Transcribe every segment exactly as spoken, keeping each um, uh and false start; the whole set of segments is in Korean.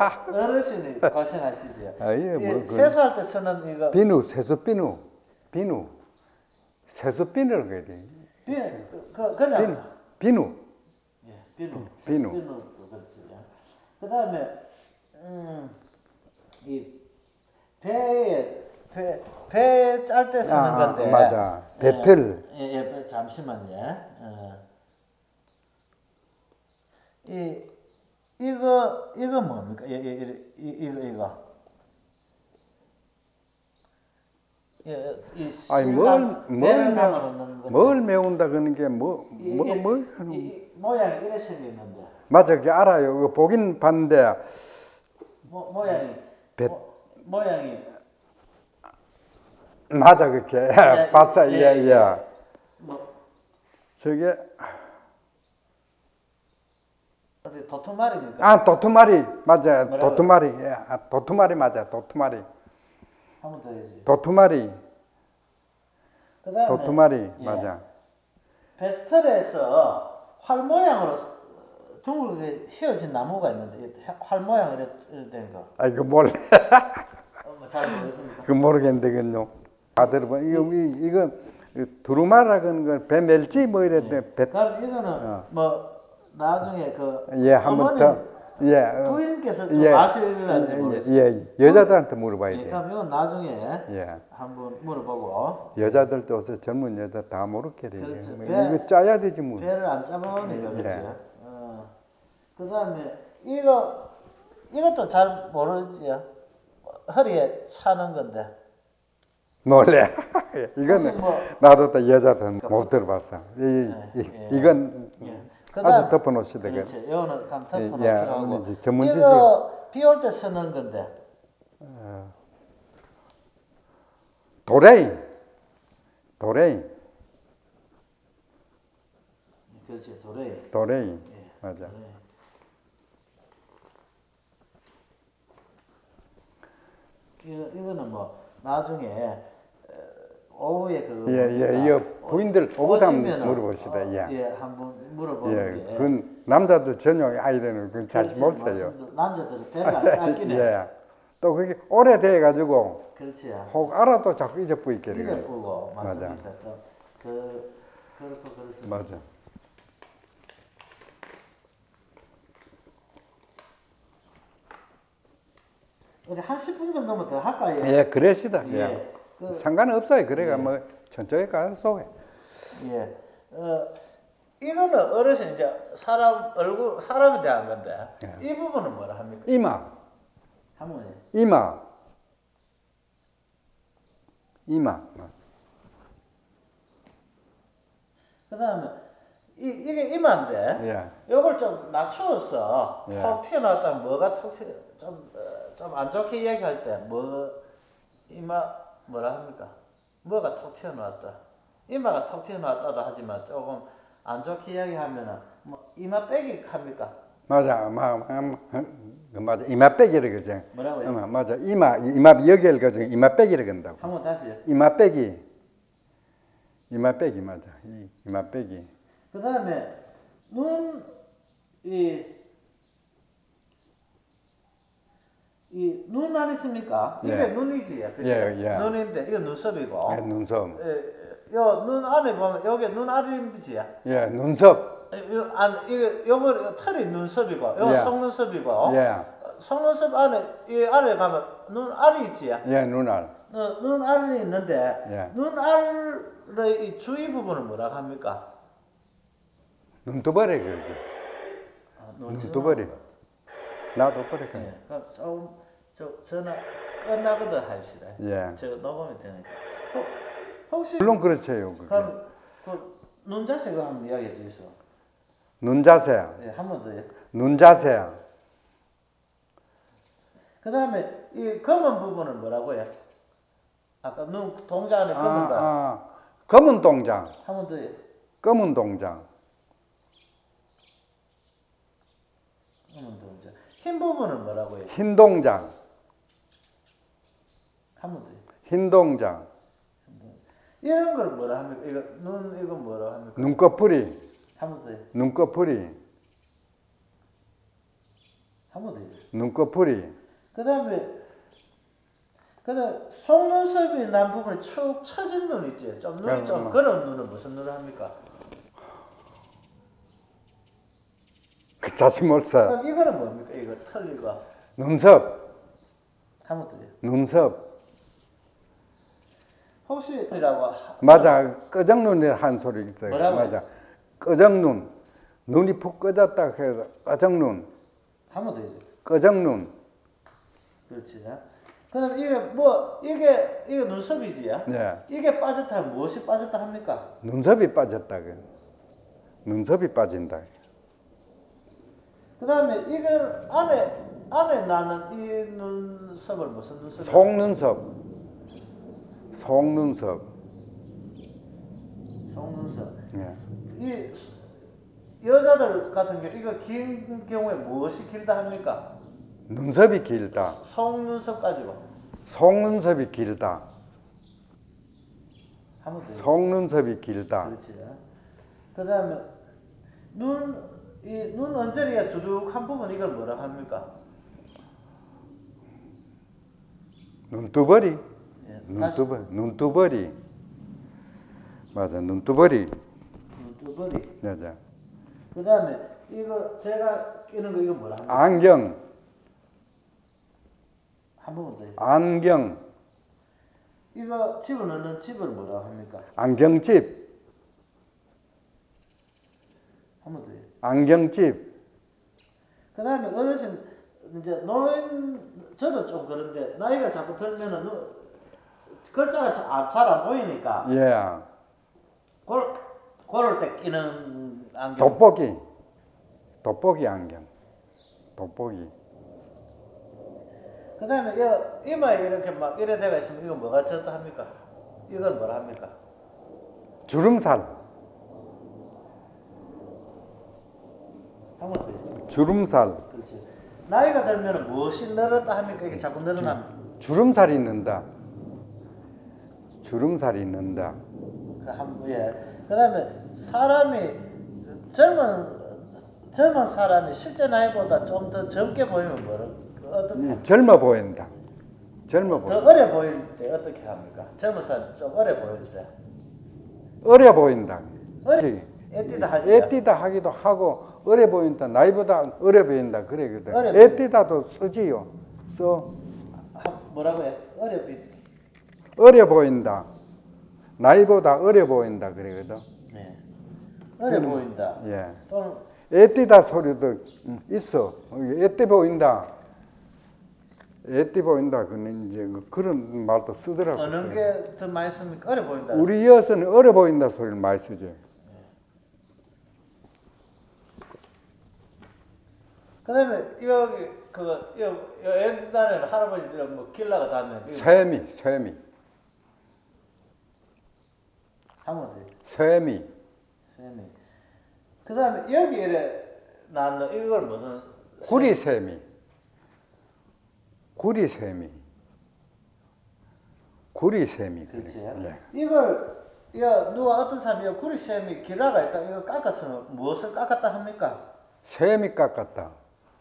어르신이 고생하시죠. 아, 예, 뭐, 세수할 때 쓰는 이거 비누, 세수 비누, 비누, 세수 비누를 그래야 돼. 비, 그 그냥 비누, 예, 비누, 비누. 비누도 그렇죠. 그 다음에 음, 이 배에 배 배 짤 때 쓰는 아, 건데. 맞아. 배틀. 예, 예, 예 잠시만요. 어. 이 이거 이거 뭡니까? 이, 이, 이, 이거 이거. 예, 이 아니 뭘 뭘 배를 뭘 메운다 그러는 게 뭐 뭐가 뭐 모양이 이래 생겼는데. 맞아, 그 알아요. 이거 보긴 봤는데 모, 모양이 배, 모, 모양이 맞아, 그렇게 예, 봤어. 예, 예, 예. 예. 뭐 저게 어디 도토말입니까? 아, 도토마리 맞아. 뭐라고요? 도토마리. 예, 아, 도토마리 맞아. 도토마리. 한 번 더 해야지. 도토마리. 그다음에 도토마리 예, 맞아. 배틀에서 활 모양으로 둥글게 휘어진 나무가 있는데 활 모양으로 된 거. 아, 이거 몰라. 어, 뭐 잘 모르겠습니까? 그 모르겠는데 그요. 아들 뭐 이거 이거 두루마라는 건 배 멜지 뭐 이랬대. 예. 배. 그럼 이거는 어. 뭐 나중에 그 예, 한 번 더. 예. 어. 부인께서 좀 예. 아실는지 예, 모르겠어요. 예, 여자들한테 물어봐야 예, 돼. 그럼 이건 나중에 예. 한번 물어보고. 여자들도 어서 젊은 여자 다 모르겠래. 그렇죠. 뭐 배, 이거 짜야 되지 뭐. 배를 안 짜먹으니까 예. 그렇죠. 어. 그다음에 이거 이것도 잘 모르지요. 허리에 차는 건데. 몰래. 이거는 뭐, 나도 또 여자들 못 들어봤어. 이, 예, 이, 예. 이건 예. 아주 덮어놓으시다. 그렇지. 이거는 감 덮어놓기로 예, 하고. 이제 전문 지식. 이거 비 올 때 쓰는 건데. 도레인. 도레인. 그렇지. 도레. 도레인. 예. 맞아. 도레. 이거 이거는 뭐 나중에 오후에 그 예, 예, 이 부인들 오고다 물어봅시다. 어, 예. 예, 한번 물어보는 예, 게. 그건 남자들 전용 아이들은 그건 잘 못해요. 남자들은 배를 안 짧기네. 예. 또 그게 오래돼 가지고 그렇지. 혹 알아도 자꾸 잊어버리게 돼요. 잊어보고 맞아. 맞습니다. 또 그 그렇고 그렇습니다. 맞아. 어디 한 십 분 정도만 더 할까요? 예, 그러시다. 예. 예. 그, 상관은 없어요. 그래가 예. 뭐 천천히 가서 예. 어, 이거는 어르신 이제 사람 얼굴 사람에 대한 건데 예. 이 부분은 뭐라 합니까? 이마. 할머니. 이마. 이마. 그다음에 이 이게 이마인데 예. 이걸 좀 낮추어서 예. 톡 튀어나왔다면 뭐가 톡 튀어 좀좀 안 좋게 이야기할 때 뭐 이마 뭐라 합니까? 뭐가 톡 튀어나왔다. 이마가 톡 튀어나왔다도 하지만 조금 안 좋게 이야기하면은 뭐 이마 빼기 합니까? 맞아. 마, 마, 맞아. 이마 빼기를 그죠. 뭐라고요? 어, 맞아. 이마 이마 여기를 그죠. 이마 빼기를 건다고. 한번 다시요. 이마 빼기. 이마 빼기 맞아. 이, 이마 빼기. 그다음에 눈 이 이 눈 아니십니까? 이게 예. 눈이지, 그죠? 예, 예. 눈인데 이거 눈썹이고. 예, 눈썹. 요 눈 안에 보면 여기 눈 아래인지. 예, 눈썹. 요 안 이거 요거 털이 눈썹이고, 요 예. 속눈썹이고. 예. 속눈썹 안에 이 안에 가면 눈 알이 있지. 예, 눈알. 어, 눈 알이 있는데 예. 눈 알의 이 주위 부분을 뭐라 합니까? 눈두버리 그러지. 아, 눈두버리. 나도 버리 그 예, 그럼 조금 저 전화 끝나거든 합시다. 예. 저 녹음이 되니까. 혹, 혹시 물론 그렇죠. 그게. 그럼 그 눈자세 그 한번 이야기해 주시오. 눈 자세. 예, 한 번 더요. 눈 자세. 그 다음에 이 검은 부분은 뭐라고요? 아까 눈 동자 안에 아, 검은 거. 아. 검은 동장. 한 번 더요. 검은 동장. 검은 동자. 흰 부분은 뭐라고요? 흰 동장. 한 번 더요. 흰 동장. 이런 걸 뭐라 합니까? 이거 눈 이거 뭐라 합니까? 눈꺼풀이. 한 번 더요. 눈꺼풀이. 한번 더. 눈꺼풀이. 그 다음에 그다음 속눈썹이 난 부분에 축 처진 눈 있지. 좀 눈이 좀 뭐. 그런 눈은 무슨 눈을 합니까? 그 자수몰사. 그럼 이거는 뭡니까? 이거 털리가 눈썹. 한번 더요. 눈썹. 혹시 이라고 맞아. 끄적눈이라 한 소리 있어요. 뭐라고요? 맞아. 끄적눈. 눈이 푹 꺼졌다 해서 끄적눈. 한번 더요. 끄적눈. 그렇지. 그다음 이게 뭐 이게 이게 눈썹이지야. 네. 이게 빠졌다 하면 무엇이 빠졌다 합니까? 눈썹이 빠졌다. 눈썹이 빠진다. 그다음에 이걸 안에 안에 나는 이 눈썹을 무슨 눈썹? 속눈썹. 속눈썹. 속눈썹. 예. 이 여자들 같은 경우 이거 긴 경우에 무엇이 길다 합니까? 눈썹이 길다. 속눈썹 가지고. 속눈썹이 길다. 한번 더. 속눈썹이 길다. 그렇지. 그다음에 눈 이 눈 언저리에 두둑한 부분 이걸 뭐라 합니까? 눈두버리. 예, 눈두버 눈두버리. 맞아. 눈두버리. 눈두버리. 맞아. 그다음에 이거 제가 끼는 거 이거 뭐라 합니까? 안경. 한 번만 더. 안경. 이거 집어넣는 집을 뭐라 합니까? 안경집. 한 번 더요. 안경집. 그다음에 어르신 이제 노인 저도 좀 그런데 나이가 자꾸 들면은 눈- 글자가 잘 안 보이니까 예. 그럴, 그럴 때 끼는 안경. 돋보기. 돋보기 안경. 돋보기. 그다음에 이 이마에 이렇게 막 이래 대가 있으면 이거 뭐가 졌다 합니까? 이건 뭐라 합니까? 주름살. 한번 더. 주름살. 그렇지. 나이가 들면 무엇이 늘었다 합니까? 이게 자꾸 늘어나면. 주름살이 는다. 주름살이 는다. 그 한, 예. 그다음에 사람이 젊은 젊은 사람이 실제 나이보다 좀 더 젊게 보이면 뭐라 어떻게? 젊어 보인다. 젊어 더 보인다. 어려 보일 때 어떻게 합니까? 젊은 사람 좀 어려 보일 때. 어려 보인다. 어려 애띠다 하지. 애띠다 하기도 하고 어려 보인다. 나이보다 어려 보인다. 그래거든. 어려 애띠다도 쓰지요. 써. 뭐라고요? 어려 비. 어려 보인다. 나이보다 어려 보인다. 그래거든. 네. 어려 보인다. 예. 또는 애띠다 소리도 있어. 애띠 보인다. 애띠 보인다. 그는 이제 그런 말도 쓰더라고요. 어느 게 더 많이 씁니까? 어려 보인다. 우리 여서는 어려 보인다 소리를 많이 쓰죠. 그다음에 여기 그 옛날에는 할아버지들 뭐 길라가 닿는 쇠미, 쇠미, 한번 더. 쇠미. 쇠미. 그다음에 여기 이래 낳는 이걸 무슨 구리 쇠미, 구리 쇠미, 구리 쇠미. 그렇지. 예. 이걸 야 누가 어떤 사람이 구리 쇠미 길라가 있다 이거 깎아서 무엇을 깎았다 합니까? 쇠미 깎았다.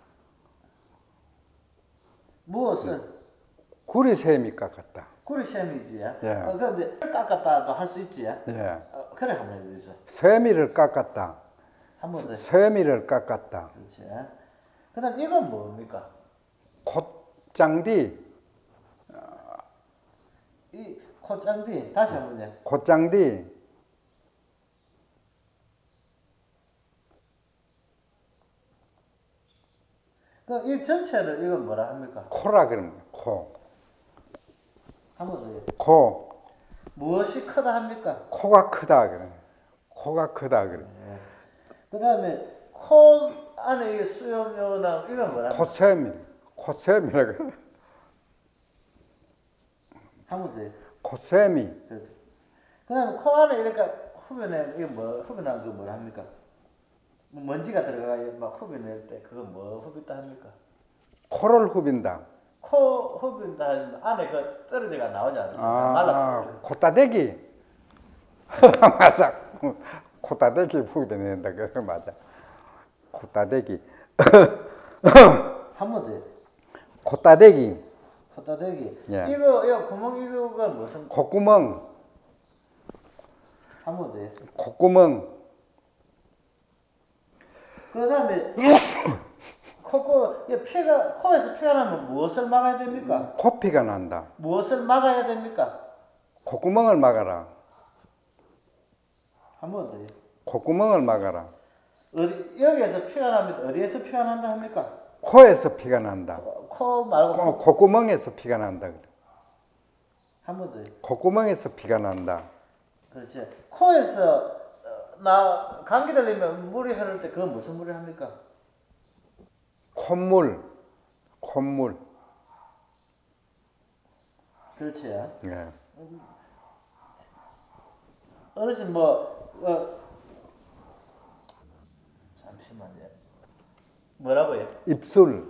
무엇을? 구리 쇠미 깎았다. 구리 쇠미지. 예. 어, 그런데 깎았다도 할 수 있지. 예. 어, 그래 한번 해주세요. 쇠미를 깎았다. 한번 더. 쇠미를 깎았다. 그렇지. 그다음 이건 뭡니까? 콧장디, 이 콧장디 다시 한번요. 콧장디, 그 이 전체를 이건 뭐라 합니까? 코라 그럽니다. 코, 한번 더요. 코, 무엇이 크다 합니까? 코가 크다 그래. 코가 크다 그래. 그다음에 코 안에 이 수염요나 이건 뭐라 합니까? 콧쇠미, 콧쇠미라 그래. 한번 더요. 콧쇠미, 그렇죠. 그다음에 코 안에 이렇게 후변에 이거 뭐 후변한 거 뭐라 합니까? 뭐 먼지가 들어가 막 후변낼 때 그거 뭐 후빈다 합니까? 코를 후빈다. 코 후빈다 하지만 안에 그 떨어져가 나오지 않습니까? 아, 말라. 콧다대기. 맞아. 콧다대기 후빈낸다. 그거 맞아. 콧다대기. 한 번 더. 콧다대기. 콧다대기. 예. 이거 이거 구멍 이거가 무슨? 콧구멍. 한 번 더. 콧구멍. 그다음에 코코 피가 코에서 피가 나면 무엇을 막아야 됩니까? 코피가 난다. 무엇을 막아야 됩니까? 콧구멍을 막아라. 한 번 더요. 콧구멍을 막아라. 어디 여기에서 피가 나면 어디에서 피가 난다 합니까? 코에서 피가 난다. 코, 코 말고 코, 코. 콧구멍에서 피가 난다. 한 번 더요. 콧구멍에서 피가 난다. 그렇지. 코에서 어, 나 감기 들리면 물이 흐를 때 그건 무슨 물을 합니까? 콧물. 콧물. 그렇지. 예. 어르신 뭐 어, 잠시만요. 뭐라고요? 입술.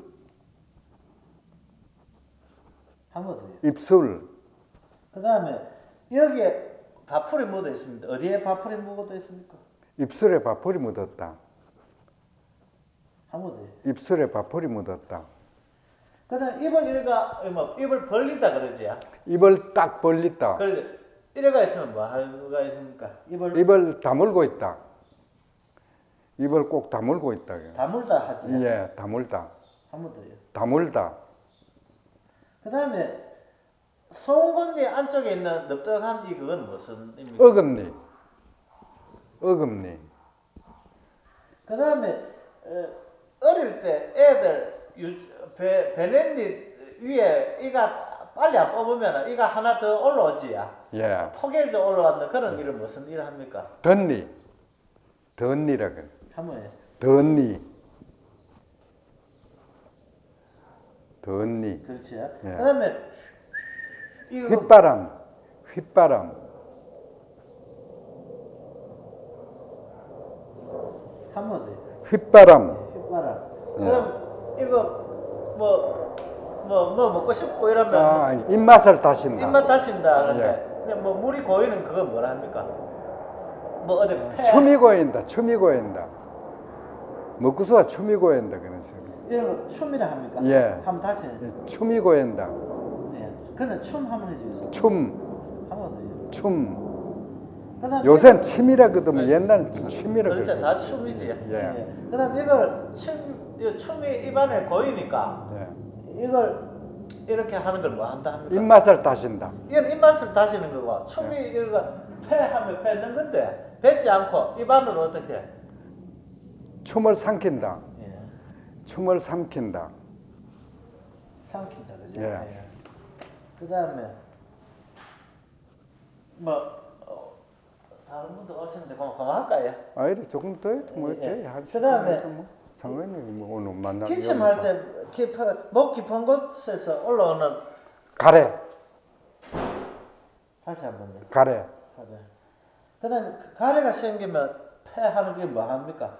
한 번 더요. 입술. 그 다음에 여기에 밥풀이 묻어 있습니다. 어디에 밥풀이 묻어 있습니까? 입술에 밥풀이 묻었다. 한 번 더요. 입술에 밥풀이 묻었다. 그 다음에 입을 이래가 뭐 입을 벌린다 그러지. 입을 딱 벌렸다. 그러지. 이래가 있으면 뭐 할가 있습니까? 입을 입을 다물고 있다. 입을 꼭 다물고 있다. 다물다 하지. 예, 다물다. 한 번 더요. 다물다. 그 다음에 송곳니 안쪽에 있는 넓적한 이 그건 무슨 입니까? 어금니. 어금니. 그 다음에 어, 어릴 때 애들 유, 배, 배냇잎 위에 이가 빨리 안 뽑으면 이가 하나 더 올라오지야. 예. 포개져 올라간다. 그런 일은 무슨 일을 합니까? 덧니. 덧니라 그래. 한번 해. 덧니. 덧니. 그렇지. 예. 그 다음에 이거 휘바람. 휘바람. 한번 더. 휘바람. 휘바람. 예. 그럼 이거 뭐 뭐 뭐 먹고 싶고 이러면 아, 입맛을 다신다. 입맛 다신다. 근데 예. 근데 뭐 물이 고이는 그건 뭐라 합니까? 뭐 어디 폐 춤이 고인다. 춤이 고인다. 먹구수가 춤이 고인다 그런 소리. 이런 거 춤이라 합니까? 예. 한번 다시. 예, 춤이 고인다. 예. 근데 춤 한번 해주세요. 춤. 한번 더요. 춤. 그다음 요새는 춤이라 그러면 옛날엔 춤이라 그렇죠. 그랬거든. 다 춤이지. 예. 예. 그다음 이걸 춤, 이 춤이 입안에 고이니까 예. 이걸 이렇게 하는 걸 뭐 한다 합니까? 입맛을 다신다. 이건 입맛을 다시는 거고 춤이 예. 이거 폐하면 뱉는 건데 뱉지 않고 입안으로 어떻게? 해? 춤을 삼킨다. 예. 춤을 삼킨다. 삼킨다 그죠? 예. 예. 그다음에 뭐 어, 다른 분도 오시는데 그만 그만할까요? 아, 이래 조금 더 해도 뭐 예, 돼. 예. 한 그다음에 시간 뭐 상관이 뭐 오늘 만나. 기침할 때 깊은 목 깊은 곳에서 올라오는 가래. 다시 한번 요. 가래. 가래. 그다음에 가래가 생기면 폐하는 게 뭐 합니까?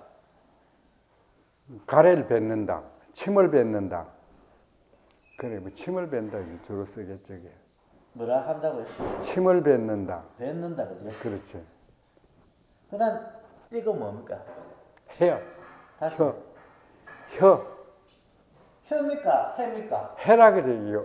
가래를 뱉는다. 침을 뱉는다. 그래, 뭐 침을 뱉는다 주로 쓰겠죠. 이게. 뭐라 한다고요? 침을 뱉는다. 뱉는다 그죠? 그렇지. 그다음 이거 뭡니까? 혀. 다시. 혀. 혀. 혀입니까? 해입니까? 해라 그래. 이거.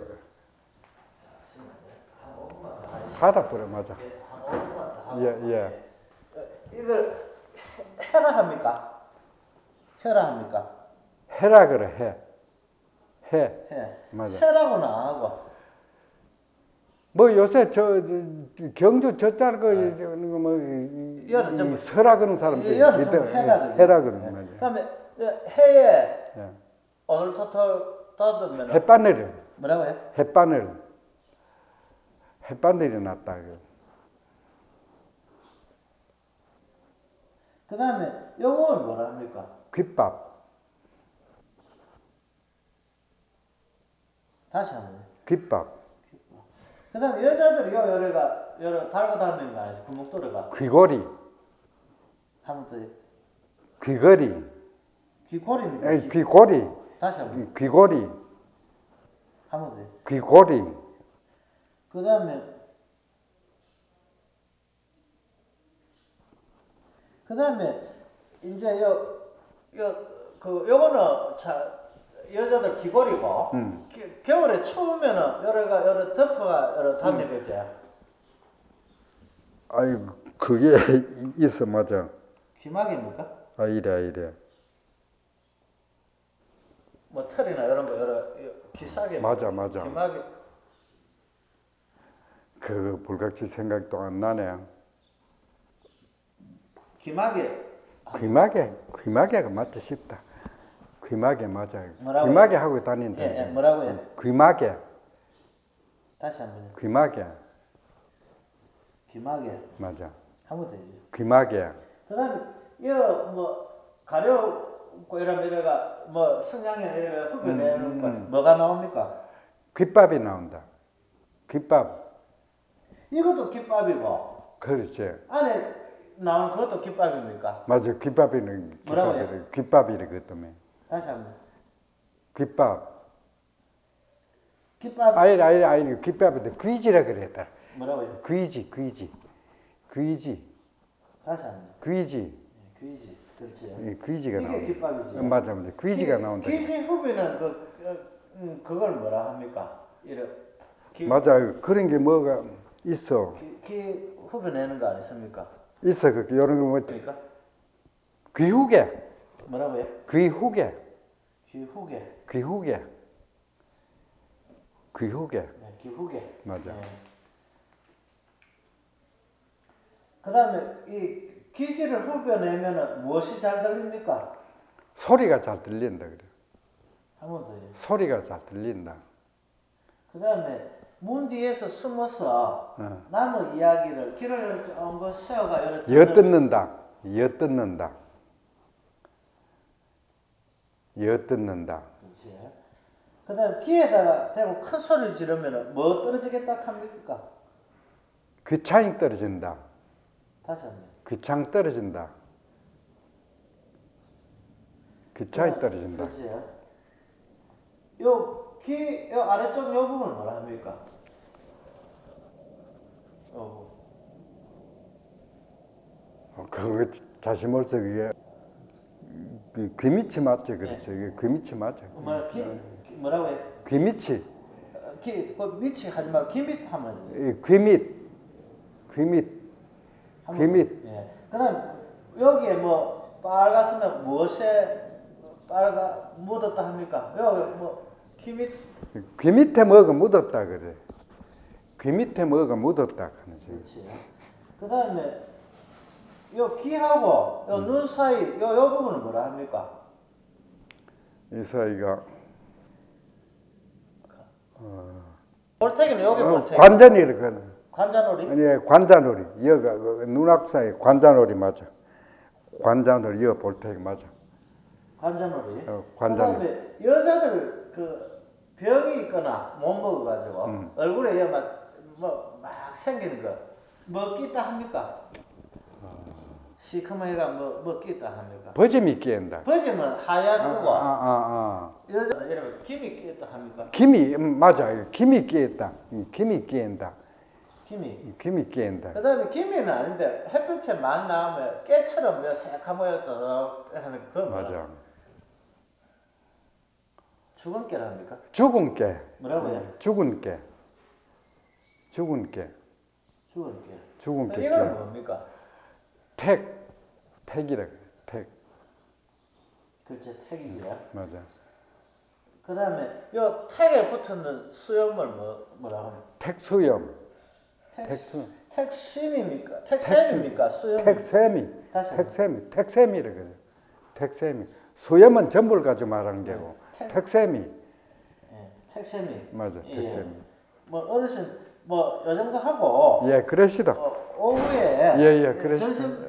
하다 버려 맞아. 예, 예. 이걸 해라 합니까? 혀라 합니까? 해라 그래. 해. 해. 해. 맞아. 세라고는 안 하고. 뭐 요새 저, 저 경주 저짤 거 뭐, 이거는 전부 서라 그런 사람들 이거는 전부 해다 그죠? 해라 그런 말이야. 그다음에 해에 예. 오늘 토토 떠들면 햇바늘. 뭐라고요? 햇바늘. 햇바늘이 났다. 그다음에 요건 뭐라 합니까? 귓밥. 다시 한번. 귓밥. 그다음에 여자들이 요 요래가 요래 달고 다니는 거 아니지? 구목도래가. 귀걸이. 한번 더. 귀걸이. 귀걸이입니까? 에이, 귀. 귀걸이. 다시 한번. 귀걸이. 한번 더. 귀걸이. 그다음에 그다음에 이제 요 요 그 요거는 자 여자들 귀걸이고 음. 기, 겨울에 추우면은 여러가 여러 덮어가 여러 다니겠지. 아이 그게 있어 맞아. 귀마개입니까? 아 이래 이래. 뭐 털이나 이런 거 여러 귀싸개. 맞아 맞아. 귀마개. 그 불같이 생각도 안 나네. 귀마개. 귀마개 귀마개가 맞지 싶다. 귀마개 맞아. 뭐라고요? 귀마개 하고 다닌다. 예, 예, 뭐라고요? 귀마개. 다시 한번. 귀마개. 귀마개. 맞아. 한번 더 해주세요. 귀마개. 그다음에 이거 뭐 가려고 이러면 이래가 뭐 성냥이나 이래가 흡연내는 음, 음, 거 음. 뭐가 나옵니까? 귓밥이 나온다. 귓밥. 이것도 깃밥이고 그렇지. 안에 나오는 그것도 깃밥입니까? 맞아. 귓밥이는 뭐라고요? 귓밥이래. 귓밥이래 그 때문에. 다시 한번. 귓밥. 깃밥 아니 아니 아니 귓밥인데 귀지라 그랬다. 뭐라고요? 귀지 귀지 귀지 다시 한번. 귀지. 예, 귀지. 그렇지. 이 귀지가 이게 나온다. 깃밥이지. 어, 맞아 맞아. 귀지가 귀- 나온다. 귀지 후비는 그, 그 음, 그걸 뭐라 합니까? 이런 귀, 맞아. 그런 게 뭐가 있어. 귀, 귀 후비 내는 거 아니습니까? 있어 그 이런 거 뭐 그러니까 귀후개. 뭐라고요? 귀후개. 귀 후개. 귀후개. 귀후개. 네, 귀 후개. 맞아. 예. 그다음에 이 귀지를 후벼내면은 무엇이 잘 들립니까? 소리가 잘 들린다 그래. 한 번 더요. 소리가 잘 들린다. 그다음에 문 뒤에서 숨어서 어. 남의 이야기를 길을 좀 세워가 이렇게 엿듣는다. 엿듣는다. 엿듣는다. 그렇지. 그다음 귀에다가 대고 큰 소리 지르면은 뭐 떨어지겠다 합니까? 귀창이 떨어진다. 다시 한번. 귀창 떨어진다. 귀창이 떨어진다. 그렇지. 요 귀, 요 아래쪽 요 부분 뭐라 합니까? 요 어, 그거 자시몰서 그게 그 귀밑이 맞지 그렇지. 이게 귀밑이 맞아. 부분. 뭐 귀, 귀 뭐라고 해? 귀밑이. 어, 귀, 그 밑이 하지 말고 귀 밑 하면 되지. 이 귀밑. 귀밑. 귀밑. 예. 그다음 여기에 뭐 빨갛으면 무엇에 빨가 묻었다 합니까? 여기 뭐귀 밑. 귀 밑에 뭐가 묻었다 그래. 귀 밑에 뭐가 묻었다 하는지. 그렇지. 그다음에 요 귀하고 요 눈 사이 요 요 부분은 뭐라 합니까? 이 사이가 볼테기는 여기 어, 볼테기. 관전이래 그거는. 관자놀이? 아니 관자놀이. 여가 그 눈앞 사이 관자놀이 맞아. 관자놀이 여 볼테기 맞아. 관자놀이. 어, 관자놀이. 그다음에 여자들 그 병이 있거나 못 먹어가지고 음. 얼굴에 막뭐막 생기는 거 먹기 있다 합니까? 시커멓게가 뭐 먹기 있다 합니까? 버짐이 끼인다. 버지면 하얗고 아, 아, 아. 여자는 이러면 김이 끼있다 합니까? 김이 음, 맞아. 김이 끼있다. 음, 김이 끼인다. 김이. 김이 끼인다. 그다음에 김이는 아닌데 햇빛에 만 나오면 깨처럼 몇 새카맣게 하는 그거 뭐라? 맞아. 죽은 깨랍니까? 죽은 깨. 뭐라고요? 죽은 깨. 죽은 깨. 죽은 깨. 죽은 깨. 이거는 뭡니까? 택. 택이라 그래. 택. 그렇지, 택이지. 맞아. 그다음에 요 택에 붙는 수염을 뭐 뭐라고 합니까? 택수염. 택, 택수. 택심입니까? 택샘입니까? 수염. 택세미. 다시 한번. 택세미. 택세미라 그래. 택세미. 수염은 전부를 가지고 말하는 게고. 택- 택세미. 예, 택셈이. 맞아. 예. 택세미. 뭐 어르신 뭐 요 정도 하고 예, 그러시다. 어, 오후에 예, 예, 그러시- 점심